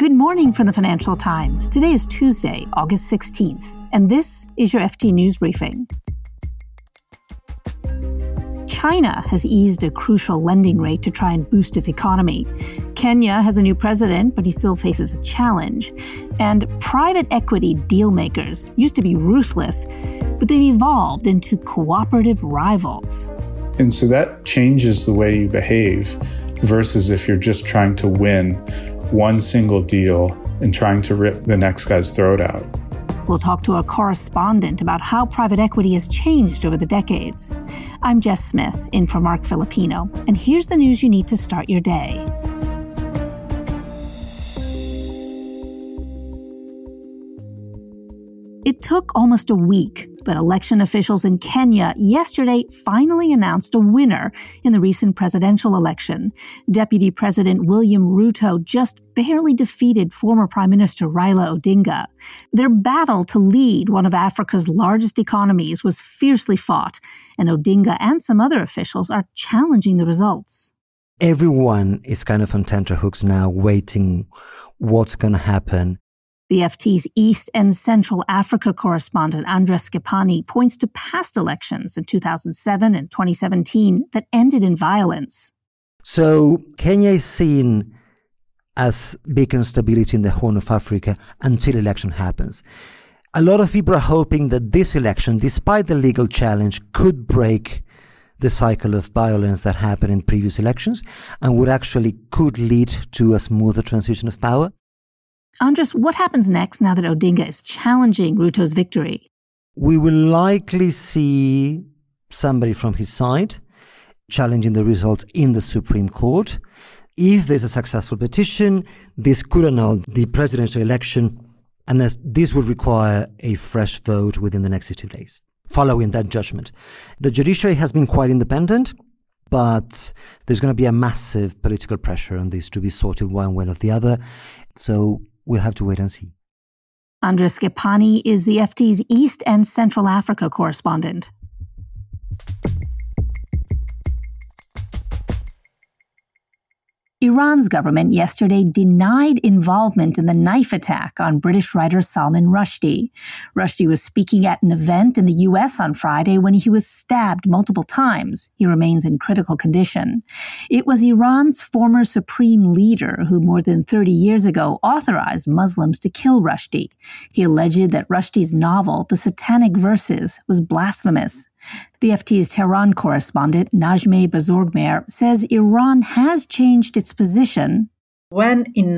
Good morning from the Financial Times. Today is Tuesday, August 16th, and this is your FT News Briefing. China has eased a crucial lending rate to try and boost its economy. Kenya has a new president, but he still faces a challenge. And private equity dealmakers used to be ruthless, but they've evolved into cooperative rivals. And so that changes the way you behave versus if you're just trying to win one single deal and trying to rip the next guy's throat out. We'll talk to a correspondent about how private equity has changed over the decades. I'm Jess Smith, in for Mark Filipino, and here's the news you need to start your day. It took almost a week, but election officials in Kenya yesterday finally announced a winner in the recent presidential election. Deputy President William Ruto just barely defeated former Prime Minister Raila Odinga. Their battle to lead one of Africa's largest economies was fiercely fought, and Odinga and some other officials are challenging the results. Everyone is kind of on tenterhooks now, waiting what's going to happen. The FT's East and Central Africa correspondent Andres Skepani points to past elections in 2007 and 2017 that ended in violence. So Kenya is seen as beacon stability in the Horn of Africa until election happens. A lot of people are hoping that this election, despite the legal challenge, could break the cycle of violence that happened in previous elections and could lead to a smoother transition of power. Andres, what happens next now that Odinga is challenging Ruto's victory? We will likely see somebody from his side challenging the results in the Supreme Court. If there's a successful petition, this could annul the presidential election, and this would require a fresh vote within the next 60 days, following that judgment. The judiciary has been quite independent, but there's going to be a massive political pressure on this to be sorted one way or the other. So we'll have to wait and see. Andres Skepani is the FT's East and Central Africa correspondent. Iran's government yesterday denied involvement in the knife attack on British writer Salman Rushdie. Rushdie was speaking at an event in the U.S. on Friday when he was stabbed multiple times. He remains in critical condition. It was Iran's former supreme leader who more than 30 years ago authorized Muslims to kill Rushdie. He alleged that Rushdie's novel, The Satanic Verses, was blasphemous. The FT's Tehran correspondent Najmeh Bazorgmer says Iran has changed its position. When in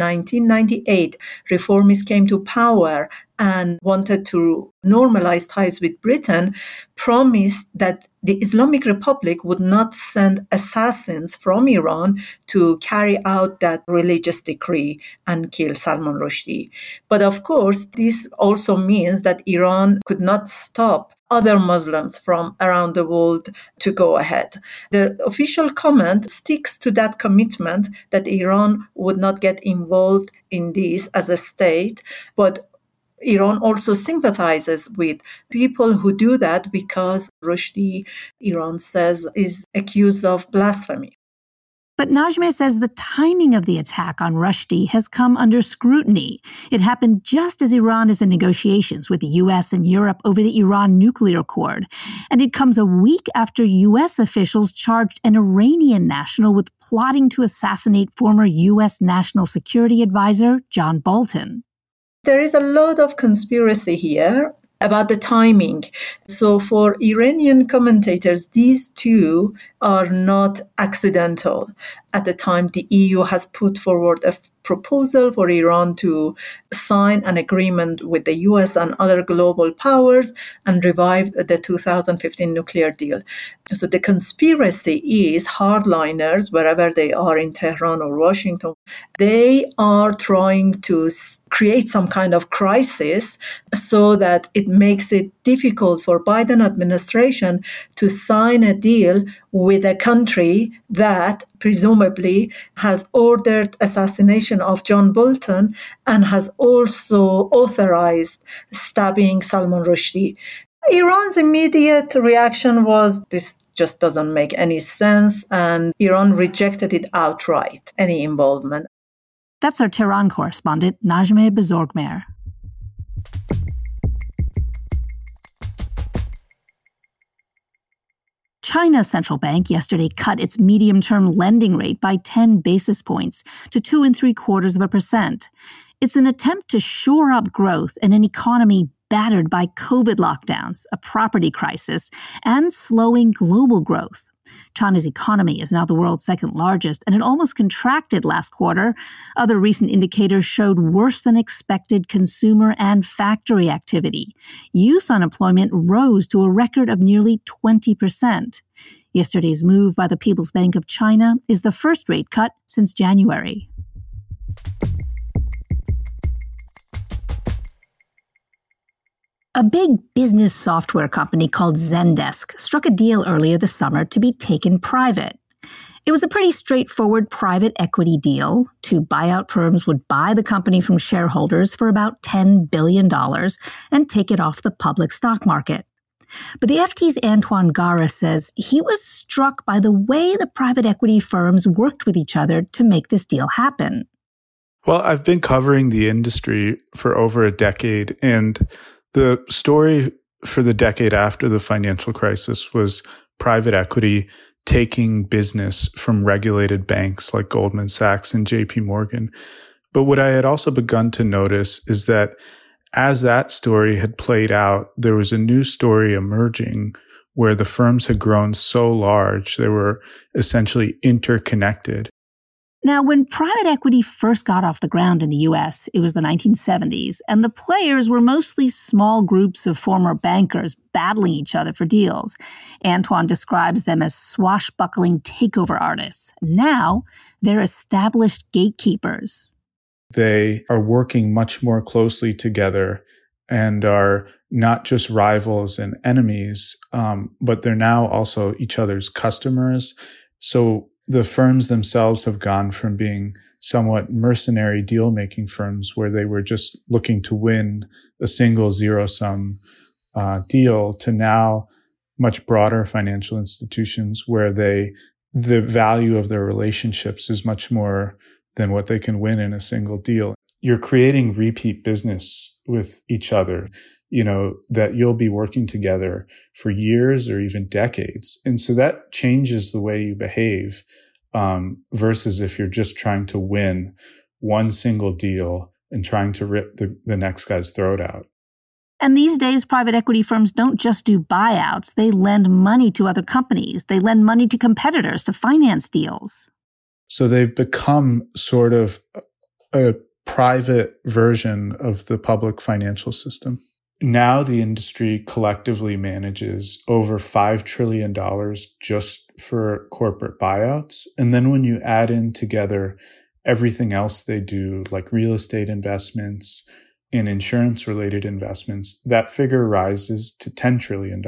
1998 reformists came to power and wanted to normalize ties with Britain, promised that the Islamic Republic would not send assassins from Iran to carry out that religious decree and kill Salman Rushdie. But of course, this also means that Iran could not stop other Muslims from around the world to go ahead. The official comment sticks to that commitment that Iran would not get involved in this as a state, but Iran also sympathizes with people who do that because Rushdie, Iran says, is accused of blasphemy. But Najmeh says the timing of the attack on Rushdie has come under scrutiny. It happened just as Iran is in negotiations with the U.S. and Europe over the Iran nuclear accord. And it comes a week after U.S. officials charged an Iranian national with plotting to assassinate former U.S. National Security Advisor John Bolton. There is a lot of conspiracy here about the timing. So for Iranian commentators, these two are not accidental. At the time, the EU has put forward a proposal for Iran to sign an agreement with the US and other global powers and revive the 2015 nuclear deal. So the conspiracy is hardliners, wherever they are in Tehran or Washington, they are trying to create some kind of crisis so that it makes it difficult for Biden administration to sign a deal with a country that presumably has ordered assassination of John Bolton and has also authorized stabbing Salman Rushdie. Iran's immediate reaction was, this just doesn't make any sense, and Iran rejected it outright, any involvement. That's our Tehran correspondent, Najmeh Bezorgmer. China's central bank yesterday cut its medium-term lending rate by 10 basis points to 2.75%. It's an attempt to shore up growth in an economy battered by COVID lockdowns, a property crisis, and slowing global growth. China's economy is now the world's second largest, and it almost contracted last quarter. Other recent indicators showed worse than expected consumer and factory activity. Youth unemployment rose to a record of nearly 20%. Yesterday's move by the People's Bank of China is the first rate cut since January. A big business software company called Zendesk struck a deal earlier this summer to be taken private. It was a pretty straightforward private equity deal. Two buyout firms would buy the company from shareholders for about $10 billion and take it off the public stock market. But the FT's Antoine Gara says he was struck by the way the private equity firms worked with each other to make this deal happen. Well, I've been covering the industry for over a decade, and the story for the decade after the financial crisis was private equity taking business from regulated banks like Goldman Sachs and JP Morgan. But what I had also begun to notice is that as that story had played out, there was a new story emerging where the firms had grown so large, they were essentially interconnected. Now, when private equity first got off the ground in the U.S., it was the 1970s, and the players were mostly small groups of former bankers battling each other for deals. Antoine describes them as swashbuckling takeover artists. Now, they're established gatekeepers. They are working much more closely together and are not just rivals and enemies, but they're now also each other's customers. So the firms themselves have gone from being somewhat mercenary deal-making firms where they were just looking to win a single zero-sum deal to now much broader financial institutions where the value of their relationships is much more than what they can win in a single deal. You're creating repeat business with each other, that you'll be working together for years or even decades. And so that changes the way you behave, versus if you're just trying to win one single deal and trying to rip the next guy's throat out. And these days, private equity firms don't just do buyouts. They lend money to other companies. They lend money to competitors to finance deals. So they've become sort of a private version of the public financial system. Now the industry collectively manages over $5 trillion just for corporate buyouts. And then when you add in together everything else they do, like real estate investments and insurance-related investments, that figure rises to $10 trillion.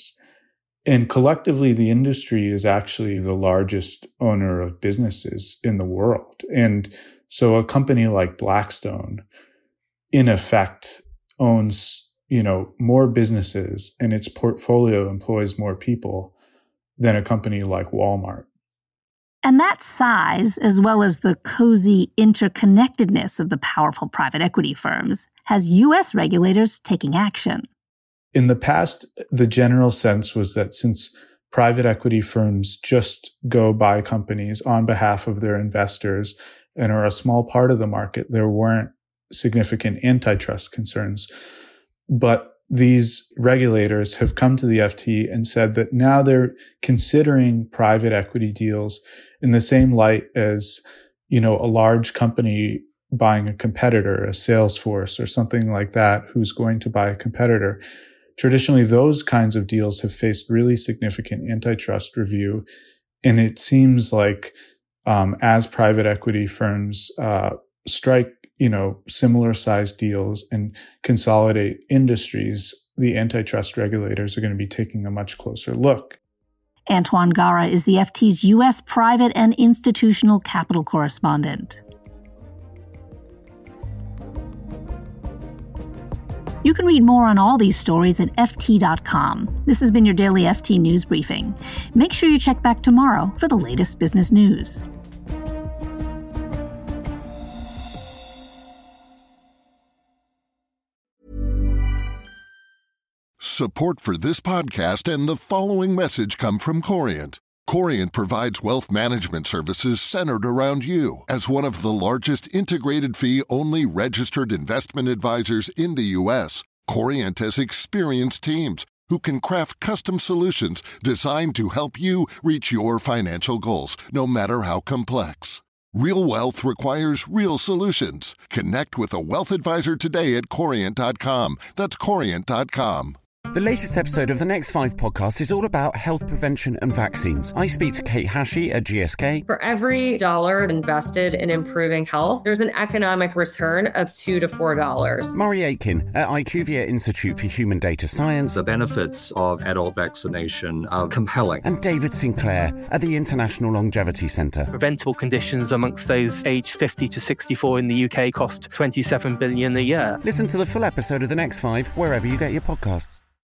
And collectively, the industry is actually the largest owner of businesses in the world. And so a company like Blackstone, in effect, owns more businesses, and its portfolio employs more people than a company like Walmart. And that size, as well as the cozy interconnectedness of the powerful private equity firms, has U.S. regulators taking action. In the past, the general sense was that since private equity firms just go buy companies on behalf of their investors and are a small part of the market, there weren't significant antitrust concerns. But these regulators have come to the FT and said that now they're considering private equity deals in the same light as, a large company buying a competitor, a Salesforce or something like that, who's going to buy a competitor. Traditionally, those kinds of deals have faced really significant antitrust review. And it seems like as private equity firms strike similar sized deals and consolidate industries, the antitrust regulators are going to be taking a much closer look. Antoine Gara is the FT's U.S. private and institutional capital correspondent. You can read more on all these stories at FT.com. This has been your daily FT News Briefing. Make sure you check back tomorrow for the latest business news. Support for this podcast and the following message come from Corient. Corient provides wealth management services centered around you. As one of the largest integrated fee-only registered investment advisors in the U.S., Corient has experienced teams who can craft custom solutions designed to help you reach your financial goals, no matter how complex. Real wealth requires real solutions. Connect with a wealth advisor today at Corient.com. That's Corient.com. The latest episode of the Next 5 podcast is all about health prevention and vaccines. I speak to Kate Hashey at GSK. For every dollar invested in improving health, there's an economic return of $2 to $4. Murray Aitken at IQVIA Institute for Human Data Science. The benefits of adult vaccination are compelling. And David Sinclair at the International Longevity Centre. Preventable conditions amongst those aged 50 to 64 in the UK cost $27 billion a year. Listen to the full episode of the Next 5 wherever you get your podcasts.